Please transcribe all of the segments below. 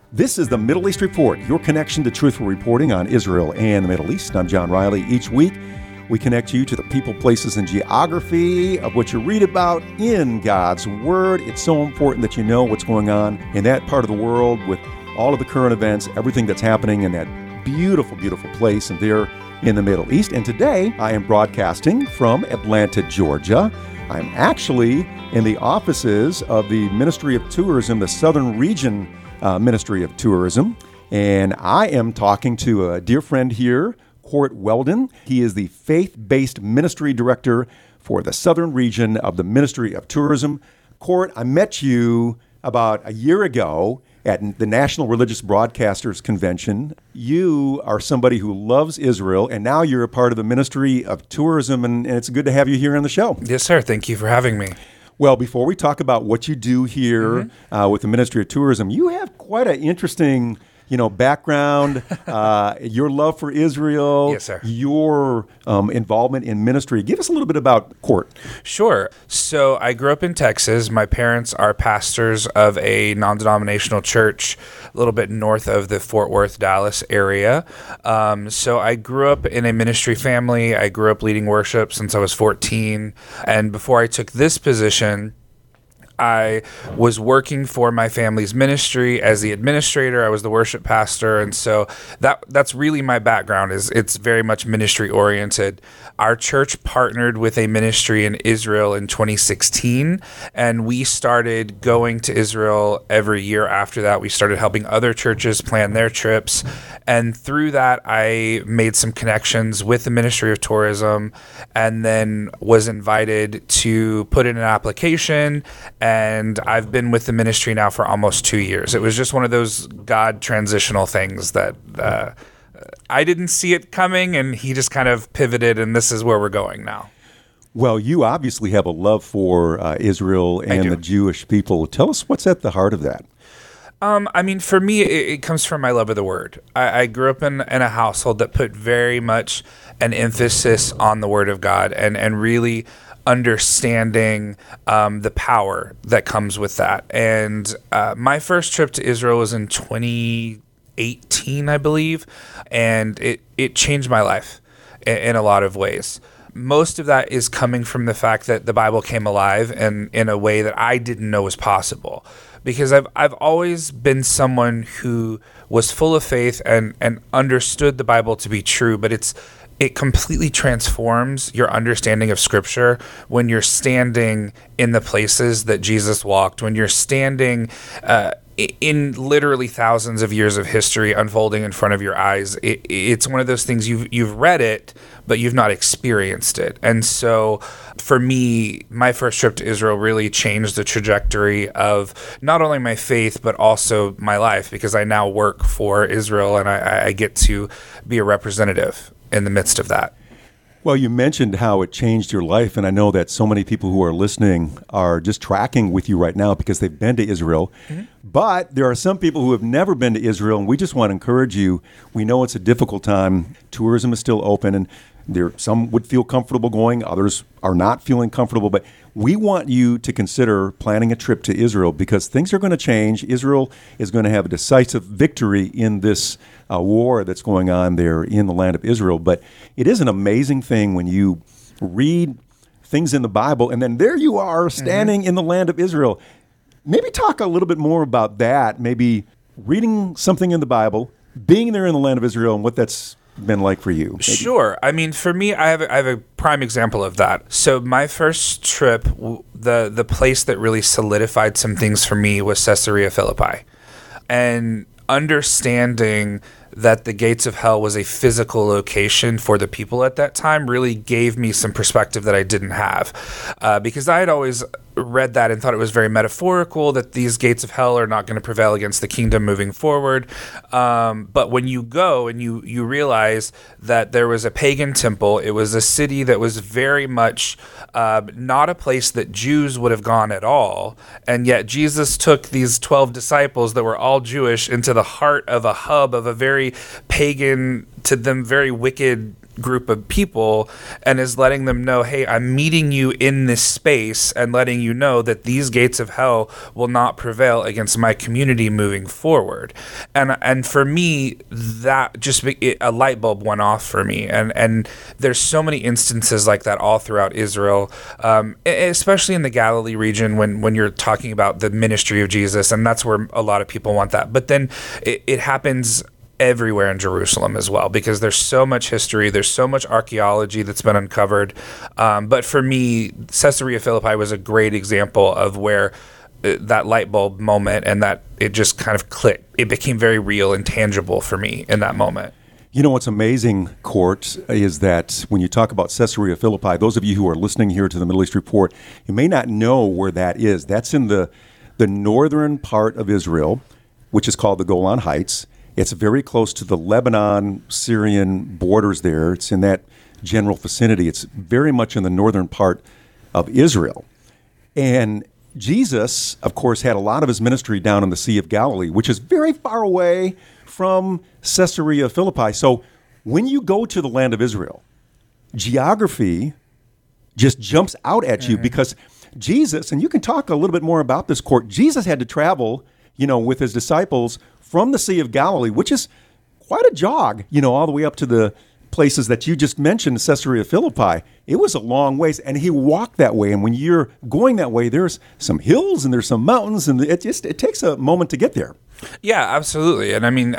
This is the Middle East Report, your connection to truthful reporting on Israel and the Middle East. I'm John Riley. Each week, we connect you to the people, places, and geography of what you read about in God's Word. It's so important that you know what's going on in that part of the world with all of the current events, everything that's happening in that beautiful, beautiful place and there in the Middle East. And today, I am broadcasting from Atlanta, Georgia. I'm actually in the offices of the Ministry of Tourism, the Southern Region Ministry of Tourism, and I am talking to a dear friend here, Court Weldon. He is the faith-based ministry director for the Southern Region of the Ministry of Tourism. Court, I met you about a year ago at the National Religious Broadcasters Convention. You are somebody who loves Israel, and now you're a part of the Ministry of Tourism, and it's good to have you here on the show. Yes, sir. Thank you for having me. Well, before we talk about what you do here with the Ministry of Tourism, you have quite an interesting, background. Your love for Israel. Yes, sir. Your involvement in ministry. Give us a little bit about Court. Sure. So I grew up in Texas. My parents are pastors of a non-denominational church a little bit north of the Fort Worth, Dallas area. So I grew up in a ministry family. I grew up leading worship since I was 14. And before I took this position, I was working for my family's ministry as the administrator. I was the worship pastor, and so that's really my background. It's very much ministry oriented. Our church partnered with a ministry in Israel in 2016, and we started going to Israel every year after that. We started helping other churches plan their trips, and through that, I made some connections with the Ministry of Tourism, and then was invited to put in an application. And I've been with the ministry now for almost 2 years. It was just one of those God transitional things that I didn't see it coming, and he just kind of pivoted, and this is where we're going now. Well, you obviously have a love for Israel and the Jewish people. Tell us what's at the heart of that. For me, it comes from my love of the Word. I grew up in a household that put very much an emphasis on the Word of God and really understanding the power that comes with that. And my first trip to Israel was in 2018, I believe, and it changed my life in a lot of ways. Most of that is coming from the fact that the Bible came alive and in a way that I didn't know was possible. Because I've always been someone who was full of faith and understood the Bible to be true, but it completely transforms your understanding of Scripture when you're standing in the places that Jesus walked, when you're standing in literally thousands of years of history unfolding in front of your eyes. It's one of those things you've read it, but you've not experienced it. And so for me, my first trip to Israel really changed the trajectory of not only my faith, but also my life, because I now work for Israel and I get to be a representative in the midst of that. Well, you mentioned how it changed your life, and I know that so many people who are listening are just tracking with you right now because they've been to Israel. But there are some people who have never been to Israel, and we just want to encourage you. We know it's a difficult time. Tourism is still open, and some would feel comfortable going, others are not feeling comfortable, but we want you to consider planning a trip to Israel because things are going to change. Israel is going to have a decisive victory in this war that's going on there in the land of Israel. But it is an amazing thing when you read things in the Bible, and then there you are standing in the land of Israel. Maybe talk a little bit more about that, maybe reading something in the Bible, being there in the land of Israel, and what that's been like for you. Maybe. Sure. For me, I have a prime example of that. So my first trip, the place that really solidified some things for me was Caesarea Philippi. And understanding that the gates of hell was a physical location for the people at that time really gave me some perspective that I didn't have. Because I had always read that and thought it was very metaphorical, that these gates of hell are not going to prevail against the kingdom moving forward. But when you go and you realize that there was a pagan temple, it was a city that was very much not a place that Jews would have gone at all. And yet Jesus took these 12 disciples that were all Jewish into the heart of a hub of a very pagan, to them very wicked group of people and is letting them know, hey, I'm meeting you in this space and letting you know that these gates of hell will not prevail against my community moving forward. And for me, that just a light bulb went off for me. And there's so many instances like that all throughout Israel, especially in the Galilee region when you're talking about the ministry of Jesus, and that's where a lot of people want that. But then it happens everywhere in Jerusalem as well, because there's so much history, there's so much archaeology that's been uncovered. But for me, Caesarea Philippi was a great example of where that light bulb moment and that it just kind of clicked. It became very real and tangible for me in that moment. You know what's amazing, Court, is that when you talk about Caesarea Philippi, those of you who are listening here to the Middle East Report, you may not know where that is. That's in the northern part of Israel, which is called the Golan Heights. It's very close to the Lebanon-Syrian borders there. It's in that general vicinity. It's very much in the northern part of Israel. And Jesus, of course, had a lot of his ministry down in the Sea of Galilee, which is very far away from Caesarea Philippi. So when you go to the land of Israel, geography just jumps out at you because Jesus, and you can talk a little bit more about this, Court, Jesus had to travel, with his disciples from the Sea of Galilee, which is quite a jog, all the way up to the places that you just mentioned, Caesarea Philippi. It was a long ways, and he walked that way. And when you're going that way, there's some hills and there's some mountains, and it takes a moment to get there. Yeah, absolutely. And I mean,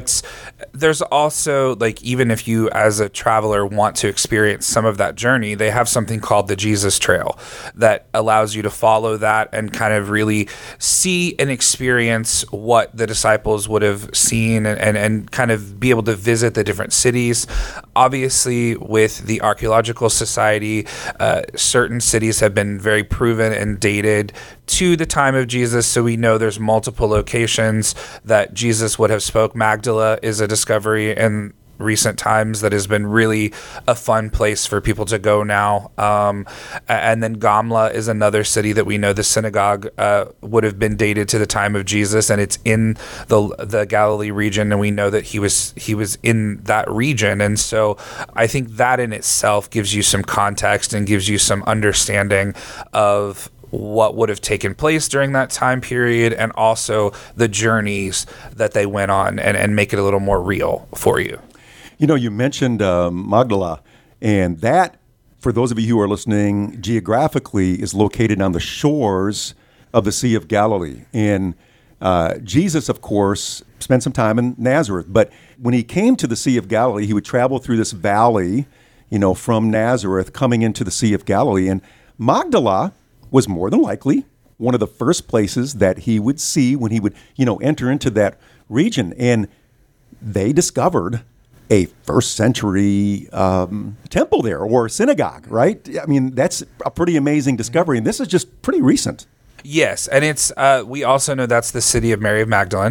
there's also, like, even if you as a traveler want to experience some of that journey, they have something called the Jesus Trail that allows you to follow that and kind of really see and experience what the disciples would have seen and kind of be able to visit the different cities. Obviously, with the Archaeological Society, certain cities have been very proven and dated to the time of Jesus, so we know there's multiple locations that Jesus would have spoke. Magdala is a discovery in recent times that has been really a fun place for people to go now. And then Gamla is another city that we know the synagogue would have been dated to the time of Jesus, and it's in the Galilee region, and we know that he was in that region. And so I think that in itself gives you some context and gives you some understanding of what would have taken place during that time period, and also the journeys that they went on, and make it a little more real for you. You mentioned Magdala, and that, for those of you who are listening, geographically is located on the shores of the Sea of Galilee. And Jesus, of course, spent some time in Nazareth, but when he came to the Sea of Galilee, he would travel through this valley, from Nazareth coming into the Sea of Galilee. And Magdala was more than likely one of the first places that he would see when he would, enter into that region. And they discovered a first century temple there, or synagogue, right? I mean, that's a pretty amazing discovery. And this is just pretty recent. Yes, and it's we also know that's the city of Mary of Magdalene.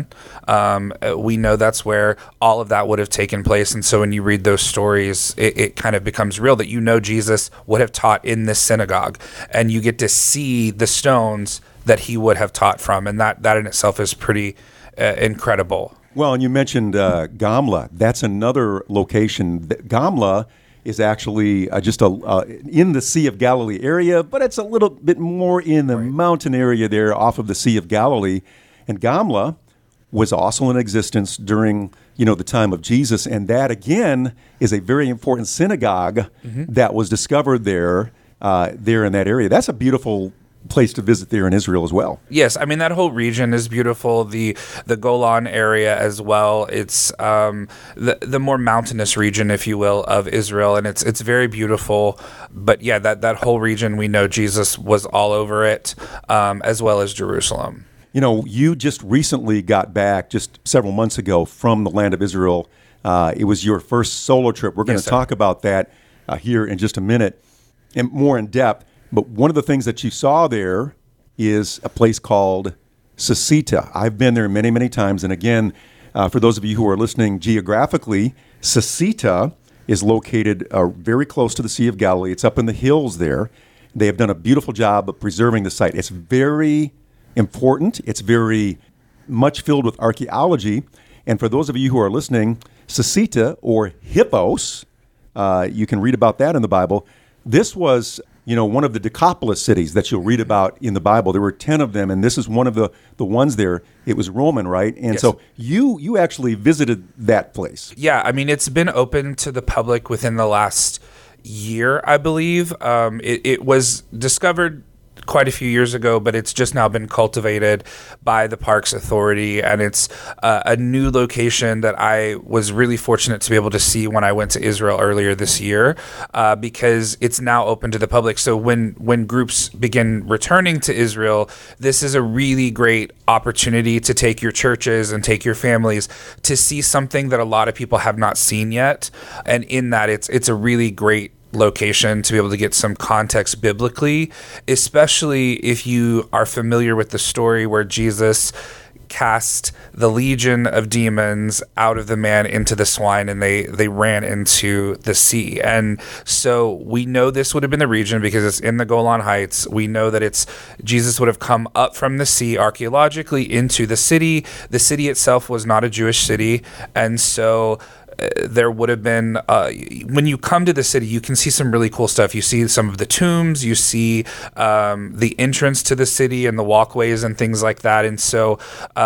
We know that's where all of that would have taken place, and so when you read those stories, it kind of becomes real that Jesus would have taught in this synagogue, and you get to see the stones that he would have taught from, and that in itself is pretty incredible. Well, and you mentioned Gamla. That's another location. Gamla is actually just in the Sea of Galilee area, but it's a little bit more in the mountain area there off of the Sea of Galilee. And Gamla was also in existence during, the time of Jesus. And that, again, is a very important synagogue that was discovered there in that area. That's a beautiful place to visit there in Israel as well. Yes, I mean, that whole region is beautiful. The Golan area as well. It's the more mountainous region, if you will, of Israel, and it's very beautiful. But yeah, that whole region, we know Jesus was all over it, as well as Jerusalem. You just recently got back just several months ago from the land of Israel. It was your first solo trip. We're going to talk about that here in just a minute and more in depth. But one of the things that you saw there is a place called Sasita. I've been there many, many times. And again, for those of you who are listening geographically, Sasita is located very close to the Sea of Galilee. It's up in the hills there. They have done a beautiful job of preserving the site. It's very important. It's very much filled with archaeology. And for those of you who are listening, Sasita, or Hippos, You can read about that in the Bible. This was, one of the Decapolis cities that you'll read about in the Bible. There were 10 of them, and this is one of the ones there. It was Roman, right? And Yes. so you actually visited that place. Yeah, I mean, it's been open to the public within the last year, I believe. It was discovered quite a few years ago, but it's just now been cultivated by the Parks Authority, and it's a new location that I was really fortunate to be able to see when I went to Israel earlier this year, because it's now open to the public. So when groups begin returning to Israel, this is a really great opportunity to take your churches and take your families to see something that a lot of people have not seen yet, and in that it's a really great location to be able to get some context biblically, especially if you are familiar with the story where Jesus cast the legion of demons out of the man into the swine, and they ran into the sea. And so we know this would have been the region because it's in the Golan Heights. We know that Jesus would have come up from the sea archaeologically into the city. The city itself was not a Jewish city, and so there would have been, when you come to the city, you can see some really cool stuff. You see some of the tombs, you see the entrance to the city and the walkways and things like that. And so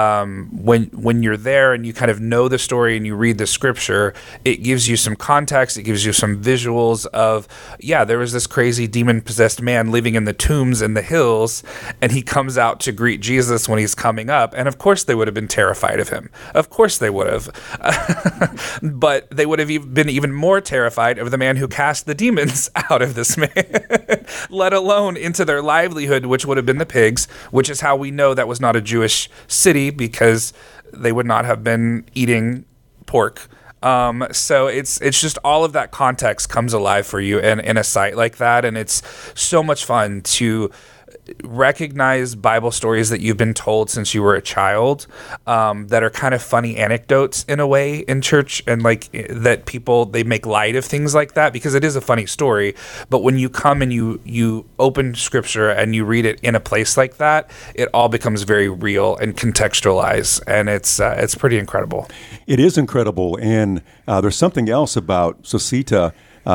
when you're there and you kind of know the story and you read the scripture, it gives you some context, it gives you some visuals of, there was this crazy demon-possessed man living in the tombs in the hills, and he comes out to greet Jesus when he's coming up. And of course they would have been terrified of him. Of course they would have. But they would have been even more terrified of the man who cast the demons out of this man, let alone into their livelihood, which would have been the pigs, which is how we know that was not a Jewish city, because they would not have been eating pork. So it's just all of that context comes alive for you in a site like that, and it's so much fun to recognize Bible stories that you've been told since you were a child, that are kind of funny anecdotes in a way in church, and like that they make light of things like that because it is a funny story. But when you come and you open scripture and you read it in a place like that, it all becomes very real and contextualized, and it's pretty incredible. It is incredible, and there's something else about Sosita.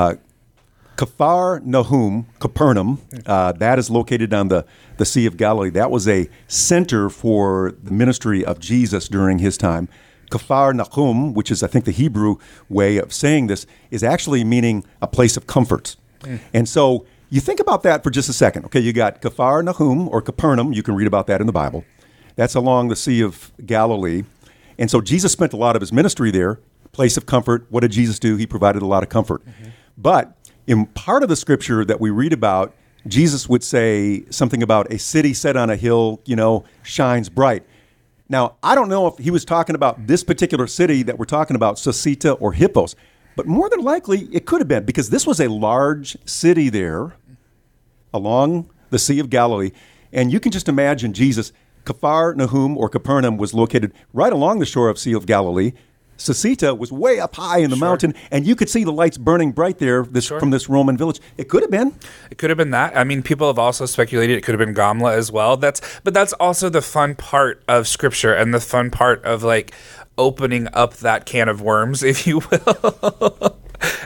Kfar Nahum, Capernaum, that is located on the Sea of Galilee. That was a center for the ministry of Jesus during his time. Kfar Nahum, which is, I think, the Hebrew way of saying this, is actually meaning a place of comfort. And so you think about that for just a second. Okay, you got Kfar Nahum, or Capernaum. You can read about that in the Bible. That's along the Sea of Galilee. And so Jesus spent a lot of his ministry there, place of comfort. What did Jesus do? He provided a lot of comfort. But in part of the scripture that we read about, Jesus would say something about a city set on a hill, shines bright. Now, I don't know if he was talking about this particular city that we're talking about, Sosita or Hippos, but more than likely it could have been, because this was a large city there along the Sea of Galilee. And you can just imagine Jesus. Kfar Nahum, or Capernaum, was located right along the shore of Sea of Galilee. Sosita was way up high in the mountain, and you could see the lights burning bright there from this Roman village. It could have been. It could have been that. I mean, people have also speculated it could have been Gamla as well. But that's also the fun part of Scripture, and the fun part of like opening up that can of worms, if you will.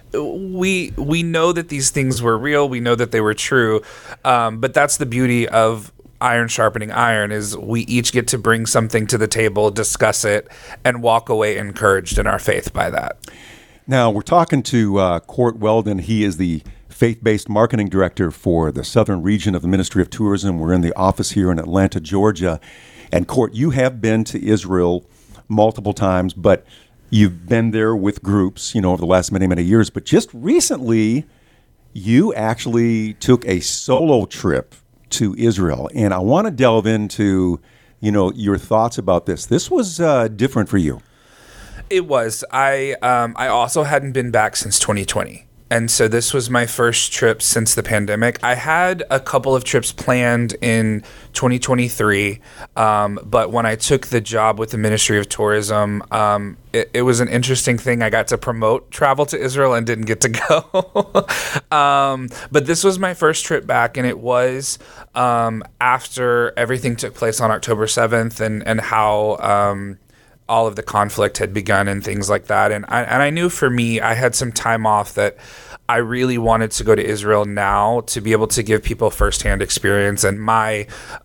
We know that these things were real. We know that they were true. But that's the beauty of iron sharpening iron, is we each get to bring something to the table, discuss it, and walk away encouraged in our faith by that. Now, we're talking to Court Weldon. He is the faith-based marketing director for the southern region of the Ministry of Tourism. We're in the office here in Atlanta, Georgia. And Court, you have been to Israel multiple times, but you've been there with groups, over the last many, many years. But just recently, you actually took a solo trip to Israel. And I want to delve into, your thoughts about this. This was different for you. It was. I also hadn't been back since 2020. And so this was my first trip since the pandemic. I had a couple of trips planned in 2023, but when I took the job with the Ministry of Tourism, it was an interesting thing. I got to promote travel to Israel and didn't get to go. But this was my first trip back, and it was after everything took place on October 7th and how all of the conflict had begun and things like that. And I knew for me, I had some time off that I really wanted to go to Israel now to be able to give people firsthand experience and my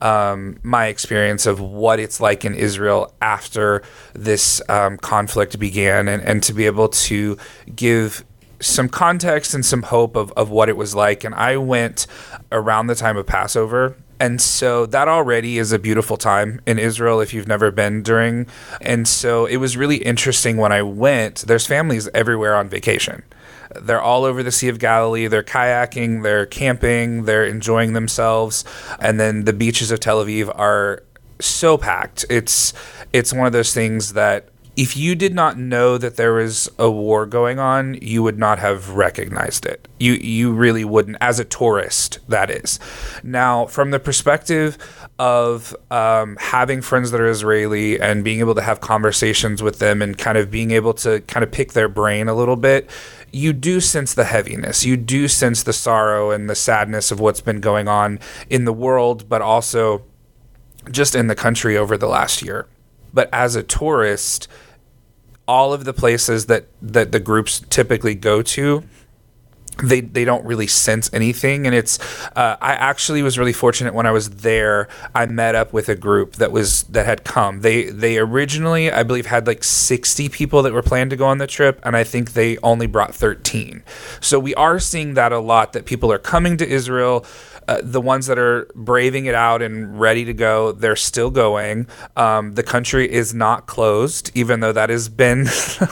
experience of what it's like in Israel after this conflict began, and to be able to give some context and some hope of what it was like. And I went around the time of Passover. And so that already is a beautiful time in Israel if you've never been during. And so it was really interesting when I went. There's families everywhere on vacation. They're all over the Sea of Galilee. They're kayaking, they're camping, they're enjoying themselves. And then the beaches of Tel Aviv are so packed. It's one of those things that if you did not know that there was a war going on, you would not have recognized it. You really wouldn't, as a tourist, that is. Now, from the perspective of having friends that are Israeli and being able to have conversations with them and kind of being able to kind of pick their brain a little bit, you do sense the heaviness. You do sense the sorrow and the sadness of what's been going on in the world, but also just in the country over the last year. But as a tourist, all of the places that the groups typically go to, they don't really sense anything. And it's I actually was really fortunate when I was there. I met up with a group that had come. They originally, I believe, had like 60 people that were planned to go on the trip, and I think they only brought 13. So we are seeing that a lot, that people are coming to Israel. The ones that are braving it out and ready to go, they're still going. The country is not closed, even though that has been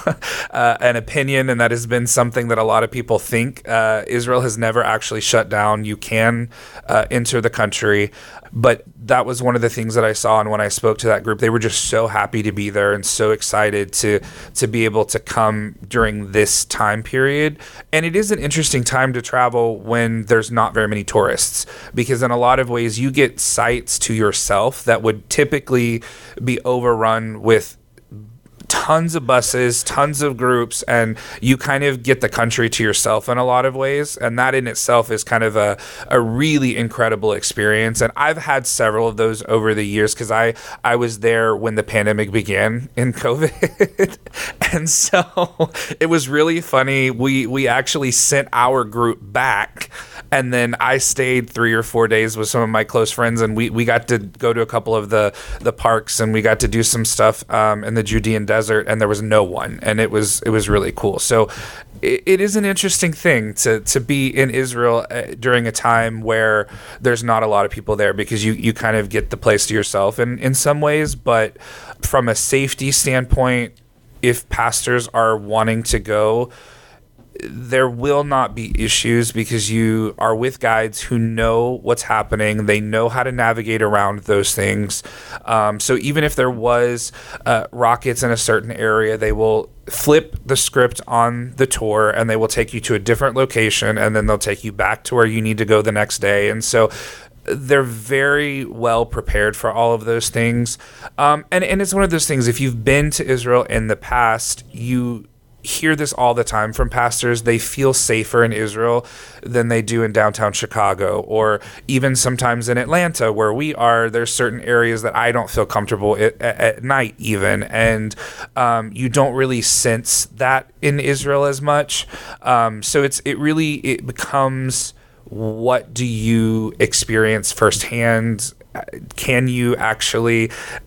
an opinion, and that has been something that a lot of people think. Israel has never actually shut down. You can enter the country. But that was one of the things that I saw, and when I spoke to that group, they were just so happy to be there and so excited to be able to come during this time period. And it is an interesting time to travel when there's not very many tourists, because in a lot of ways you get sites to yourself that would typically be overrun with tons of buses, tons of groups, and you kind of get the country to yourself in a lot of ways. And that in itself is kind of a really incredible experience. And I've had several of those over the years, because I was there when the pandemic began in COVID. And so it was really funny. We actually sent our group back, and then I stayed 3 or 4 days with some of my close friends, and we got to go to a couple of the parks, and we got to do some stuff in the Judean desert, and there was no one, and it was really cool. So it is an interesting thing to be in Israel during a time where there's not a lot of people there, because you kind of get the place to yourself in some ways. But from a safety standpoint, if pastors are wanting to go, there will not be issues, because you are with guides who know what's happening. They know how to navigate around those things. So even if there was rockets in a certain area, they will flip the script on the tour, and they will take you to a different location, and then they'll take you back to where you need to go the next day. And so they're very well prepared for all of those things. And it's one of those things, if you've been to Israel in the past, you hear this all the time from pastors. They feel safer in Israel than they do in downtown Chicago, or even sometimes in Atlanta where we are. There's certain areas that I don't feel comfortable at night even, and you don't really sense that in Israel as much. So it becomes, what do you experience firsthand? Can you actually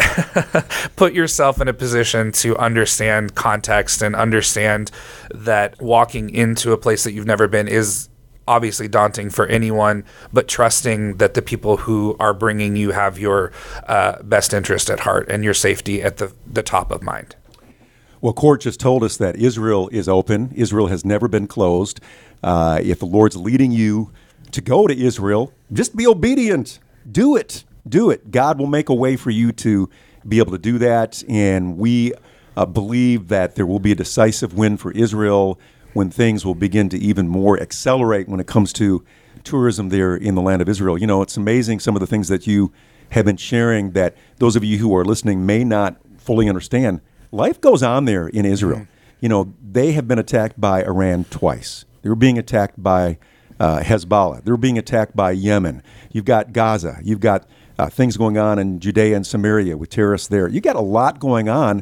put yourself in a position to understand context and understand that walking into a place that you've never been is obviously daunting for anyone, but trusting that the people who are bringing you have your best interest at heart and your safety at the top of mind? Well, Court just told us that Israel is open. Israel has never been closed. If the Lord's leading you to go to Israel, just be obedient. Do it. Do it. God will make a way for you to be able to do that. And we believe that there will be a decisive win for Israel when things will begin to even more accelerate when it comes to tourism there in the land of Israel. You know, it's amazing some of the things that you have been sharing that those of you who are listening may not fully understand. Life goes on there in Israel. Mm-hmm. You know, they have been attacked by Iran twice. They were being attacked by Hezbollah. They're being attacked by Yemen. You've got Gaza. You've got things going on in Judea and Samaria with terrorists there. You got a lot going on,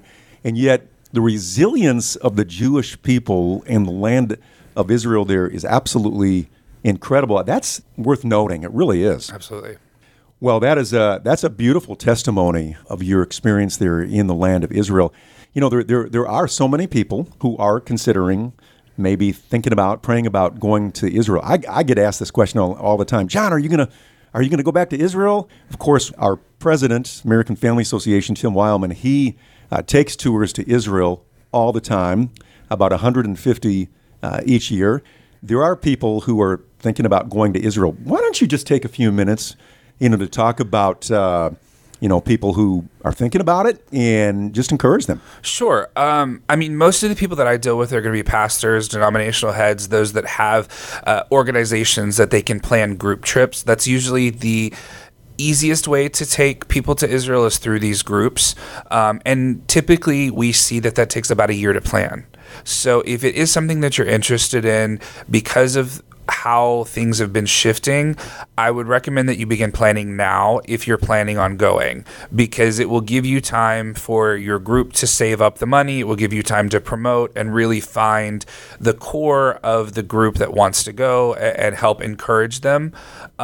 And yet the resilience of the Jewish people and the land of Israel there is absolutely incredible. That's worth noting. It really is. Absolutely. Well, that's a beautiful testimony of your experience there in the land of Israel. You know, there are so many people who are considering, maybe thinking about, praying about going to Israel. I get asked this question all the time. John, are you gonna go back to Israel? Of course, our president, American Family Association, Tim Wildman, he takes tours to Israel all the time, about 150 each year. There are people who are thinking about going to Israel. Why don't you just take a few minutes, to talk about, people who are thinking about it and just encourage them? Sure. I mean, most of the people that I deal with are going to be pastors, denominational heads, those that have organizations that they can plan group trips. That's usually the easiest way to take people to Israel is through these groups. And typically we see that takes about a year to plan. So if it is something that you're interested in, because of how things have been shifting, I would recommend that you begin planning now if you're planning on going, because it will give you time for your group to save up the money. It will give you time to promote and really find the core of the group that wants to go and help encourage them.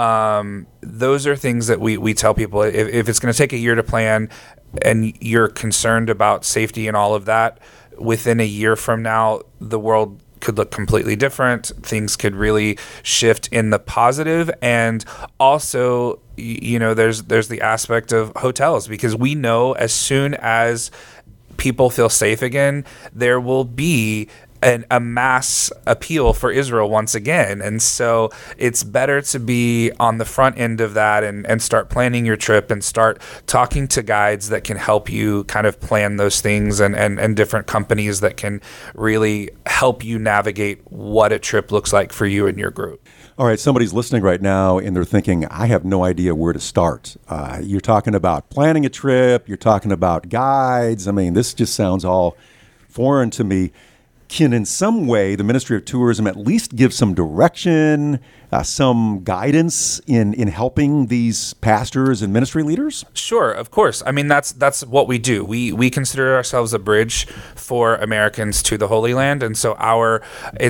Those are things that we tell people. If it's going to take a year to plan and you're concerned about safety and all of that, within a year from now, the world could look completely different. Things could really shift in the positive. And also, there's the aspect of hotels, because we know as soon as people feel safe again, there will be a mass appeal for Israel once again. And so it's better to be on the front end of that and start planning your trip and start talking to guides that can help you kind of plan those things, and different companies that can really help you navigate what a trip looks like for you and your group. All right, somebody's listening right now and they're thinking, I have no idea where to start. You're talking about planning a trip. You're talking about guides. I mean, this just sounds all foreign to me. Can in some way the Ministry of Tourism at least give some direction, some guidance in helping these pastors and ministry leaders? Sure, of course. I mean, that's what we do. We consider ourselves a bridge for Americans to the Holy Land, and so our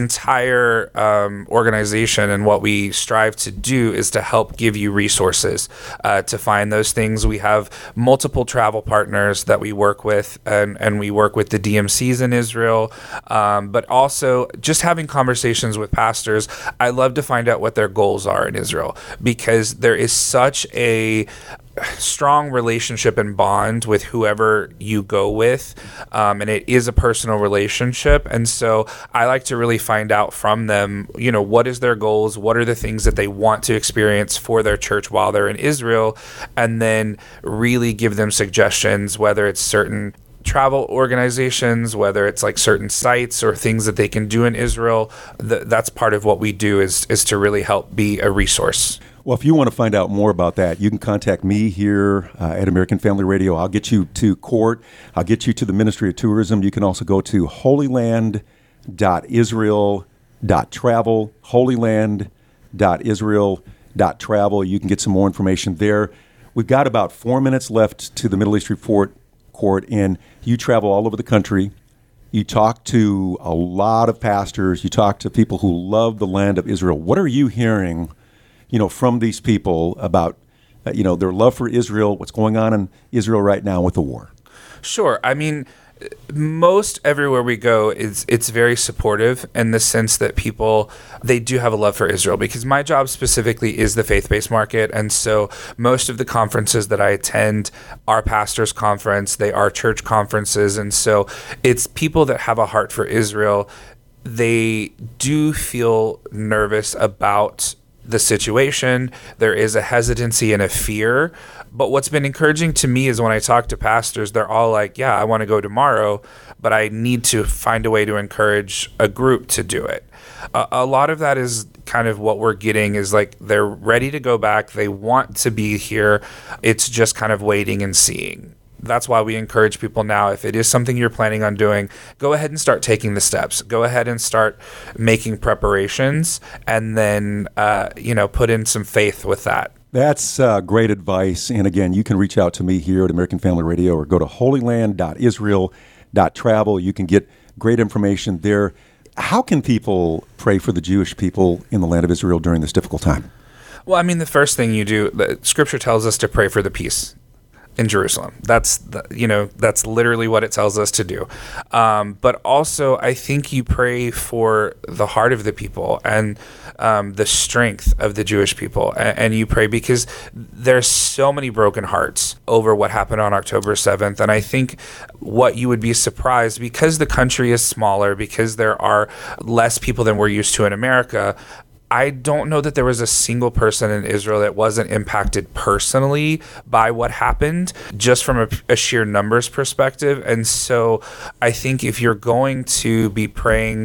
entire organization and what we strive to do is to help give you resources to find those things. We have multiple travel partners that we work with, and we work with the DMCs in Israel, but also just having conversations with pastors. I love to find out what their goals are in Israel, because there is such a strong relationship and bond with whoever you go with, and it is a personal relationship. And so I like to really find out from them, what is their goals, what are the things that they want to experience for their church while they're in Israel, and then really give them suggestions, whether it's certain travel organizations, whether it's like certain sites or things that they can do in Israel. That's part of what we do is to really help be a resource. Well, if you want to find out more about that, you can contact me here at American Family Radio. I'll get you to court. I'll get you to the Ministry of Tourism. You can also go to holyland.israel.travel, holyland.israel.travel. You can get some more information there. We've got about 4 minutes left to the Middle East Report Court, and you travel all over the country. You talk to a lot of pastors. You talk to people who love the land of Israel. What are you hearing, from these people about, their love for Israel, what's going on in Israel right now with the war? Sure. I mean, most everywhere we go, it's very supportive in the sense that people, they do have a love for Israel, because my job specifically is the faith-based market. And so most of the conferences that I attend are pastors' conference, they are church conferences. And so it's people that have a heart for Israel. They do feel nervous about the situation. There is a hesitancy and a fear. But what's been encouraging to me is when I talk to pastors, they're all like, yeah, I want to go tomorrow, but I need to find a way to encourage a group to do it. A lot of that is kind of what we're getting is like they're ready to go back. They want to be here. It's just kind of waiting and seeing. That's why we encourage people now, if it is something you're planning on doing, go ahead and start taking the steps. Go ahead and start making preparations, and then, put in some faith with that. That's great advice. And again, you can reach out to me here at American Family Radio or go to holyland.israel.travel. jewish.travel. You can get great information there. How can people pray for the Jewish people in the land of Israel during this difficult time? Well, I mean, the first thing you do, Scripture tells us to pray for the peace in Jerusalem. That's literally what it tells us to do. But also, I think you pray for the heart of the people and the strength of the Jewish people. And you pray because there's so many broken hearts over what happened on October 7th. And I think what you would be surprised, because the country is smaller, because there are less people than we're used to in America, I don't know that there was a single person in Israel that wasn't impacted personally by what happened, just from a sheer numbers perspective. And so I think if you're going to be praying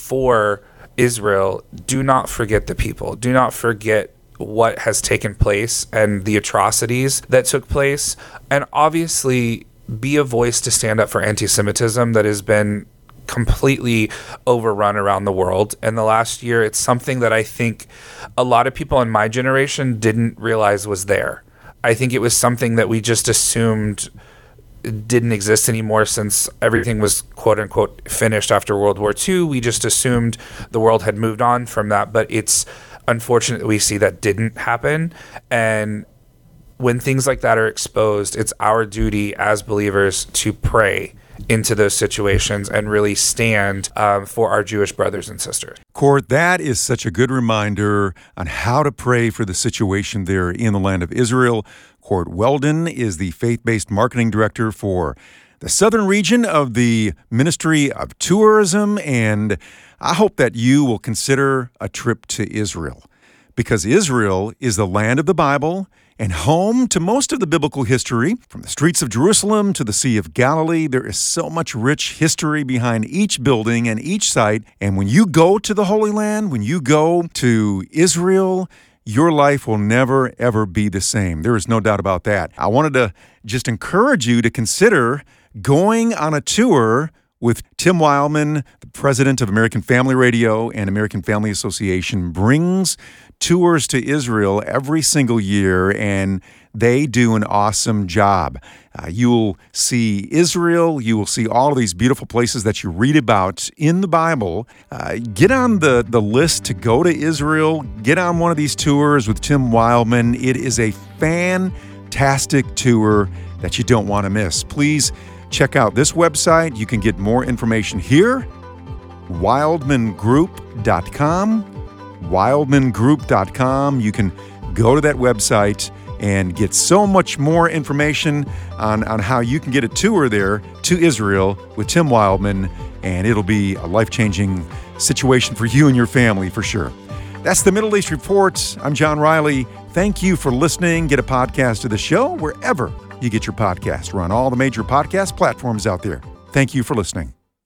for Israel, do not forget the people. Do not forget what has taken place and the atrocities that took place. And obviously, be a voice to stand up for anti-Semitism that has been completely overrun around the world in the last year. It's something that I think a lot of people in my generation didn't realize was there. I think it was something that we just assumed didn't exist anymore since everything was quote unquote finished after World War II. We just assumed the world had moved on from that, but it's unfortunate that we see that didn't happen. And when things like that are exposed, it's our duty as believers to pray into those situations and really stand for our Jewish brothers and sisters. Court, that is such a good reminder on how to pray for the situation there in the land of Israel. Court Weldon is the faith-based marketing director for the southern region of the Ministry of Tourism, and I hope that you will consider a trip to Israel, because Israel is the land of the Bible and home to most of the biblical history. From the streets of Jerusalem to the Sea of Galilee, there is so much rich history behind each building and each site. And when you go to the Holy Land, when you go to Israel, your life will never, ever be the same. There is no doubt about that. I wanted to just encourage you to consider going on a tour with Tim Wildman, the president of American Family Radio and American Family Association, brings tours to Israel every single year, and they do an awesome job. You'll see Israel. You will see all of these beautiful places that you read about in the Bible. Get on the list to go to Israel. Get on one of these tours with Tim Wildman. It is a fantastic tour that you don't want to miss. Please check out this website. You can get more information here, wildmangroup.com. wildmangroup.com. You can go to that website and get so much more information on how you can get a tour there to Israel with Tim Wildman, and it'll be a life-changing situation for you and your family for sure. That's the Middle East Report. I'm John Riley. Thank you for listening. Get a podcast of the show wherever you get your podcast. We're on all the major podcast platforms out there. Thank you for listening.